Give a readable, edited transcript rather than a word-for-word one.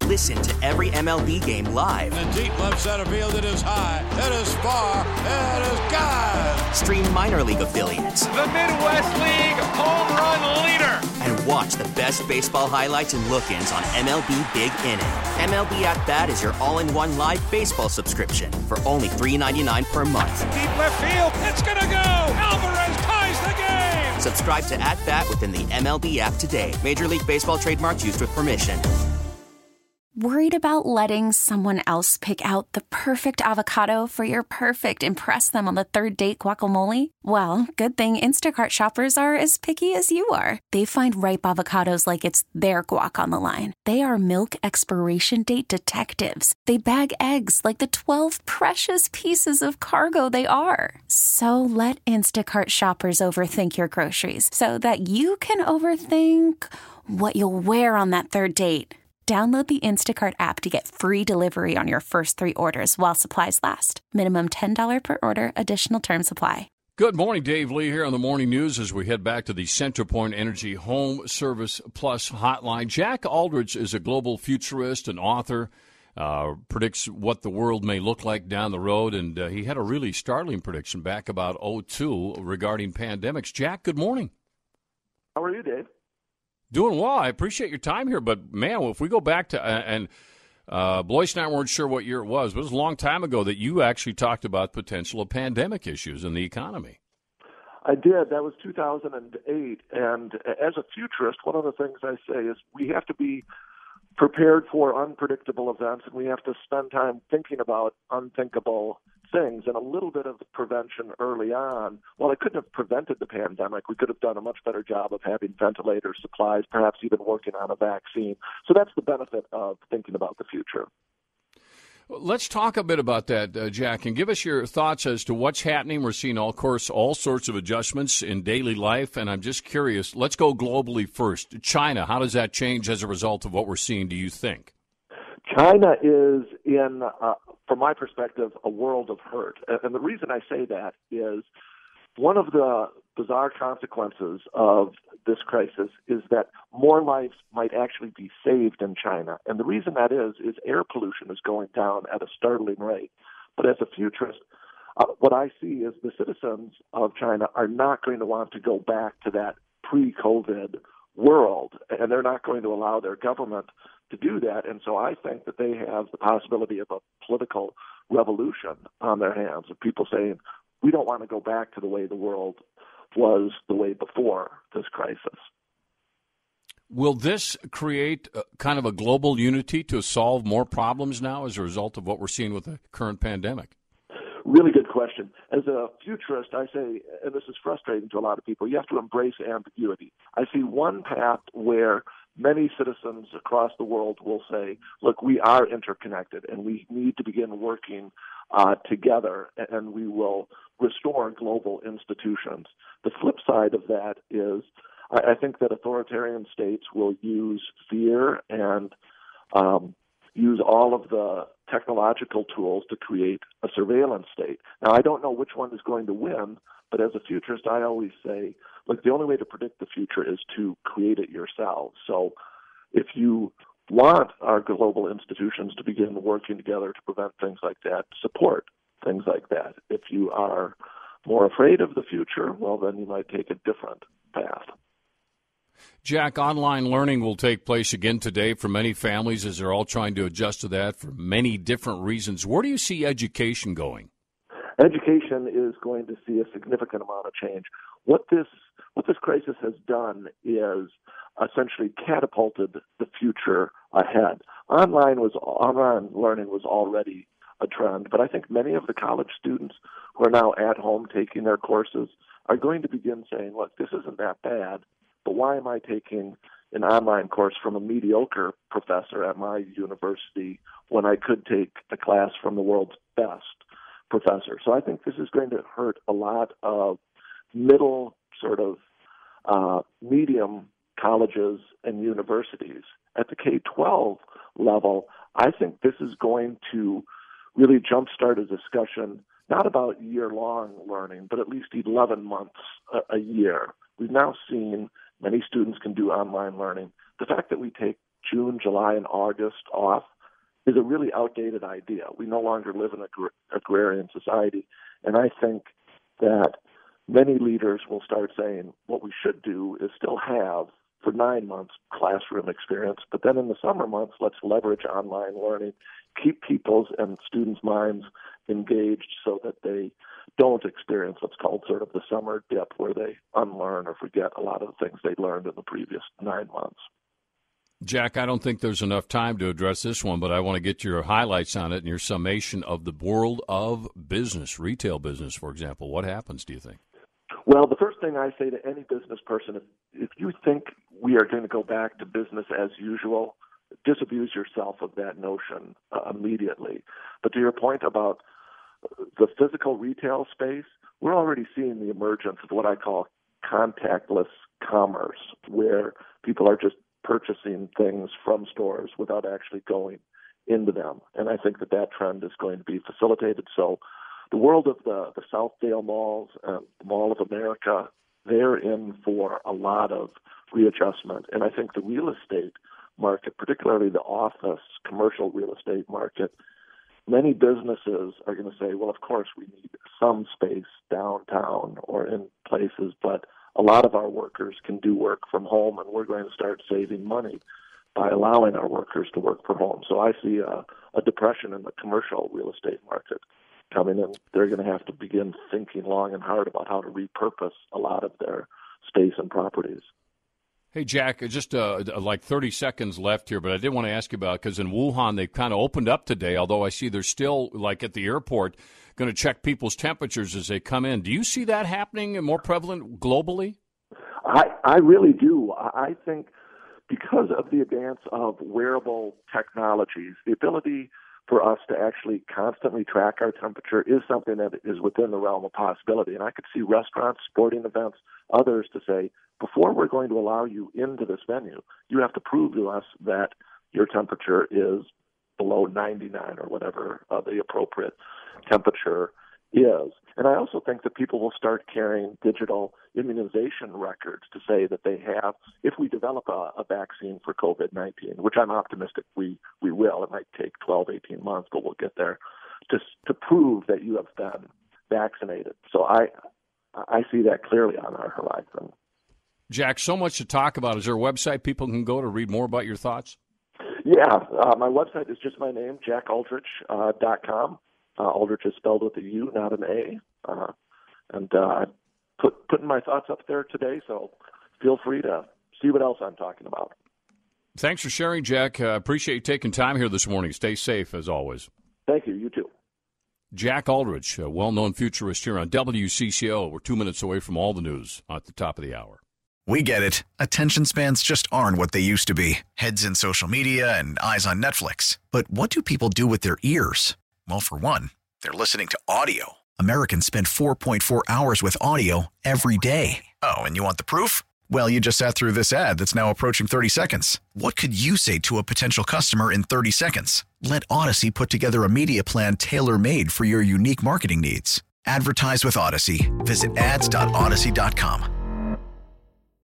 Listen to every MLB game live. In the deep left center field, it is high, it is far, it is gone. Stream minor league affiliates. The Midwest League home run leader. And watch the best baseball highlights and look-ins on MLB Big Inning. MLB At Bat is your all-in-one live baseball subscription for only $3.99 per month. Deep left field, it's gonna go. Alvarez ties the game. Subscribe to At Bat within the MLB app today. Major League Baseball trademarks used with permission. Worried about letting someone else pick out the perfect avocado for your perfect impress them on the third date guacamole? Well, good thing Instacart shoppers are as picky as you are. They find ripe avocados like it's their guac on the line. They are milk expiration date detectives. They bag eggs like the 12 precious pieces of cargo they are. So let Instacart shoppers overthink your groceries so that you can overthink what you'll wear on that third date. Download the Instacart app to get free delivery on your first 3 orders while supplies last. Minimum $10 per order. Additional terms apply. Good morning, Dave Lee here on the Morning News as we head back to the CenterPoint Energy Home Service Plus hotline. Jack Aldrich is a global futurist and author, predicts what the world may look like down the road, and he had a really startling prediction back about '02 regarding pandemics. Jack, good morning. How are you, Dave? Doing well. I appreciate your time here, but man, if we go back to Blois and I weren't sure what year it was, but it was a long time ago that you actually talked about potential of pandemic issues in the economy. I did. That was 2008, and as a futurist, one of the things I say is we have to be prepared for unpredictable events, and we have to spend time thinking about unthinkable things and a little bit of prevention early on. While I couldn't have prevented the pandemic, we could have done a much better job of having ventilator supplies, perhaps even working on a vaccine. So that's the benefit of thinking about the future. Let's talk a bit about that, Jack, and give us your thoughts as to what's happening. We're seeing, all sorts of adjustments in daily life, and I'm just curious. Let's go globally first. China, how does that change as a result of what we're seeing, do you think? China is in, from my perspective, a world of hurt. And the reason I say that is one of the bizarre consequences of this crisis is that more lives might actually be saved in China. And the reason that is air pollution is going down at a startling rate. But as a futurist, what I see is the citizens of China are not going to want to go back to that pre-COVID world, and they're not going to allow their government to do that. And so I think that they have the possibility of a political revolution on their hands, of people saying, we don't want to go back to the way the world was the way before this crisis. Will this create kind of a global unity to solve more problems now as a result of what we're seeing with the current pandemic? Really good question. As a futurist, I say, and this is frustrating to a lot of people, you have to embrace ambiguity. I see one path where many citizens across the world will say, look, we are interconnected and we need to begin working together, and we will restore global institutions. The flip side of that is I think that authoritarian states will use fear and use all of the technological tools to create a surveillance state. Now, I don't know which one is going to win, but as a futurist, I always say, look, the only way to predict the future is to create it yourselves. So if you want our global institutions to begin working together to prevent things like that, support things like that. If you are more afraid of the future, well, then you might take a different path. Jack, online learning will take place again today for many families as they're all trying to adjust to that for many different reasons. Where do you see education going? Education is going to see a significant amount of change. What this crisis has done is essentially catapulted the future ahead. Online learning was already a trend, but I think many of the college students who are now at home taking their courses are going to begin saying, look, this isn't that bad, but why am I taking an online course from a mediocre professor at my university when I could take a class from the world's best professor? So I think this is going to hurt a lot of middle sort of medium colleges and universities. At the K-12 level, I think this is going to really jumpstart a discussion not about year-long learning, but at least 11 months a year. We've now seen many students can do online learning. The fact that we take June, July, and August off is a really outdated idea. We no longer live in an agrarian society, and I think that many leaders will start saying what we should do is still have, for 9 months, classroom experience, but then in the summer months, let's leverage online learning, keep people's and students' minds engaged so that they don't experience what's called sort of the summer dip, where they unlearn or forget a lot of the things they learned in the previous 9 months. Jack, I don't think there's enough time to address this one, but I want to get your highlights on it and your summation of the world of business, retail business, for example. What happens, do you think? Well, the first thing I say to any business person, if you think we are going to go back to business as usual, disabuse yourself of that notion immediately. But to your point about the physical retail space, we're already seeing the emergence of what I call contactless commerce, where people are just purchasing things from stores without actually going into them. And I think that trend is going to be facilitated. So the world of the Southdale malls and the Mall of America, they're in for a lot of readjustment. And I think the real estate market, particularly the office, commercial real estate market, many businesses are going to say, well, of course, we need some space downtown or in places, but a lot of our workers can do work from home, and we're going to start saving money by allowing our workers to work from home. So I see a depression in the commercial real estate market coming in. They're going to have to begin thinking long and hard about how to repurpose a lot of their space and properties. Hey, Jack, just like 30 seconds left here, but I did want to ask you about, because in Wuhan, they've kind of opened up today, although I see they're still, like at the airport, going to check people's temperatures as they come in. Do you see that happening and more prevalent globally? I really do. I think because of the advance of wearable technologies, the ability for us to actually constantly track our temperature is something that is within the realm of possibility. And I could see restaurants, sporting events, others to say, before we're going to allow you into this venue, you have to prove to us that your temperature is below 99 or whatever the appropriate temperature is. And I also think that people will start carrying digital immunization records to say that they have, if we develop a vaccine for COVID-19, which I'm optimistic we will, it might take 12, 18 months, but we'll get there, to prove that you have been vaccinated. So I see that clearly on our horizon. Jack, so much to talk about. Is there a website people can go to read more about your thoughts? Yeah, my website is just my name, jackaldrich.com. Aldrich is spelled with a U, not an A. And putting my thoughts up there today, so feel free to see what else I'm talking about. Thanks for sharing, Jack. Appreciate you taking time here this morning. Stay safe, as always. Thank you. You too. Jack Aldrich, a well-known futurist here on WCCO. We're 2 minutes away from all the news at the top of the hour. We get it. Attention spans just aren't what they used to be. Heads in social media and eyes on Netflix. But what do people do with their ears? Well, for one, they're listening to audio. Americans spend 4.4 hours with audio every day. Oh, and you want the proof? Well, you just sat through this ad that's now approaching 30 seconds. What could you say to a potential customer in 30 seconds? Let Odyssey put together a media plan tailor-made for your unique marketing needs. Advertise with Odyssey. Visit ads.odyssey.com.